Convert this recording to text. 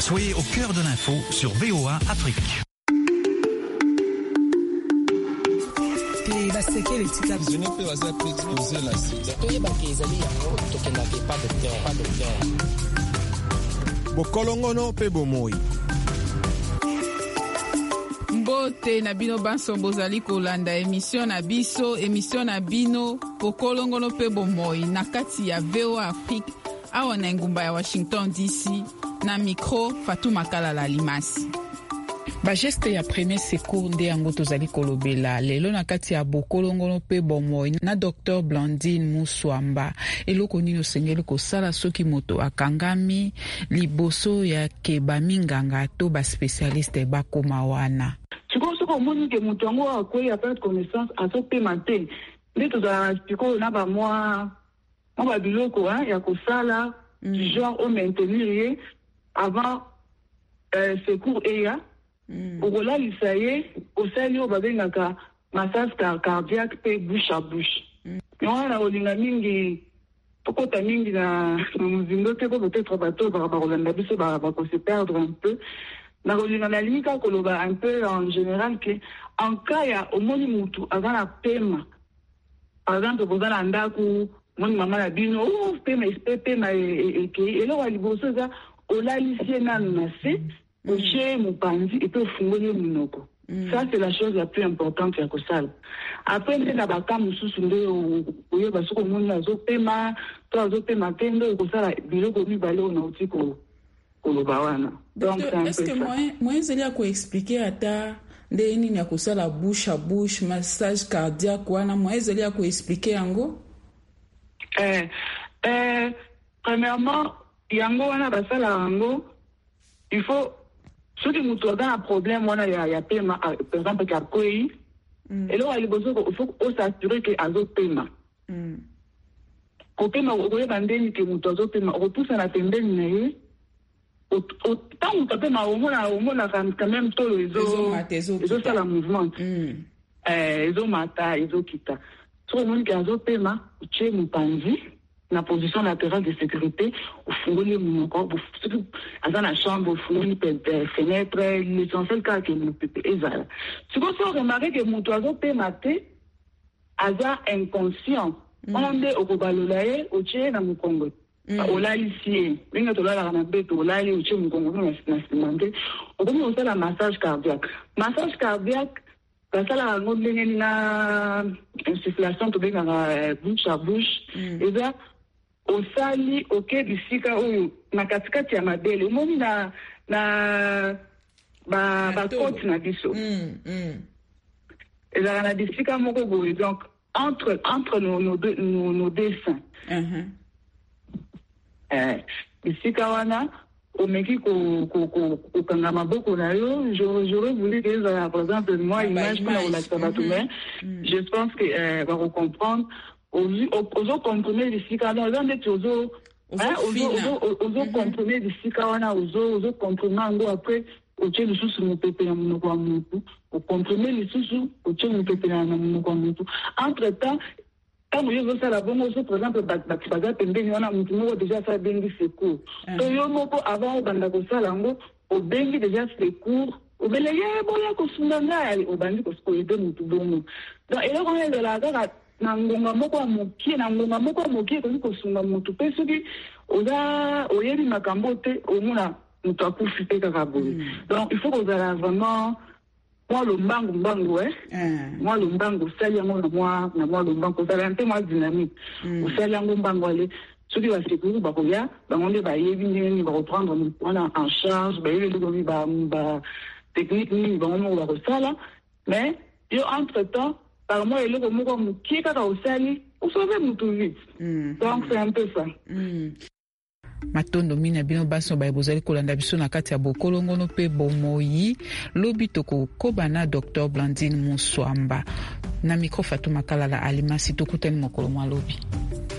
Soyez au cœur de l'info sur VOA Afrique. Bokolongono pe bomoi. Mbote na bino banso bozali kolanda émission na bino Bokolongono pe bomoi na kati ya VOA Afrique awa na ngumba ya Washington DC na micro Fatou Makalala Limasi. Bajeste ya premier secours nde yango tozali kolobela lelo na kati ya Bokolongono pe bomoi na Dr Blandine Muswamba. Eloko nini osengeli kosala soki moto akangami liboso ya keba minganga to ba spécialiste bakoma wana. Siko moni ke moto yango akoyi apart connaissance azopema te nde tozala siko na bamwa biloko ya kosala genre au maintenir ye avant secours eya okolalisa ye osali oyo babengaka massage cardiaque pe bouche à bouche. Wana olinga mingi tokota mingi na mozindo te ko peut-être bato bakolanda biso bakose perdre un peu. Na kolinga na limika koloba un peu en général que en cas ya omoni mutu azana pema par exemple kozala ndaku moni mama na bino pema eloko ya liboso eza olalisie nanu na se oche mopanzi epe ofungoli monoko. Ça c'est la chose la plus importante ya kosala. Après nde na baka mosusu nde oyeba soki omoni azopema to azopema te nde okosala biloko mibale oyo nauti koloba wana. Donc c'est un peu ça. Est-ce que moi ezali ya koexplike ata nde nini ya kosala bouche à bouche massage cardiaque wana moi ezali ya koexplike yango? Premièrement yango wana basala yango il faut soki mutu aza na problème wana ya pema par exemple ka koyi eloko ya liboso il faut osassurer ke azopema. Kopema okoyeba ndeni ke mutu azopema okopusa na pembeni na ye tant opema omona quand même tolo ezosala mouvement ezomata ezokita soki omoni ke azopema otie mopanzi na position latérale de sécurité ofungoli monoko aza na chambre ofungoli fenêtre l'essentiel kaka ke mopepe ezala sikoyo so remarque ke moto azopema te aza inconscient wana nde okobalola ye otie na mokongo olalisi ye ndenge tolalaka na mbeto olali otie mokongo na nsima nde okomi osala massage cardiaque basalaka yango ndenge na insufflation tobengaka bouche à bouche eza osali oke bisika oyo na katikati ya mabele omoni na bakoti na biso ezalaka na bisika moko boye donc entre nos deux seins bisika wana omeki kokanga maboko na yo. J'aurais voulu que ezala par exemple moi image mpona kolakisa bato mais je pense que bakocomprendre ozokomprime bisika wana oza ndeti ozokomprime bisika wana ozokomprime yango après otie lisusu mopepe na monoko ya motu okomprime lisusu otie mopepe na monoko ya motu. Entre temps ntango yo ozosala bongo so par exemple bato baza pembeni wana motu moko deja asala bengi secours to yo moko avant obanda kosala yango obengi deja secours obele ye boya kosunga ngai obandi koyede motu bongo. Donc eloko wana ezalaka kaka na ngonga moko ya mokie ekoki kosunga motu mpe soki oyebi makambo te omona moto akufi mpe kaka boye. Donc il faut kozala vraiment mwa lombangu mwa lombangu osali yango na mwa lombangu kozala mpe mwa dynamique osali yango mbangu ale soki basekuru bakoya bango nde bayebi ndenge nini bakoprendre wana en charge bayebi eloko batechnique nini bango moko bakosala mais yo entre temps par moi eloko moko mokie kaka osali osauve motu vite. Donc c'est un peu ça. Matondo mina bino baso baye bozali kolanda biso na kati ya Bokolongono pe bomoi lobi toko kobana Dr Blandine Muswamba na micro Fatou Makalala Alimasi tokutani mokolo mwa lobi.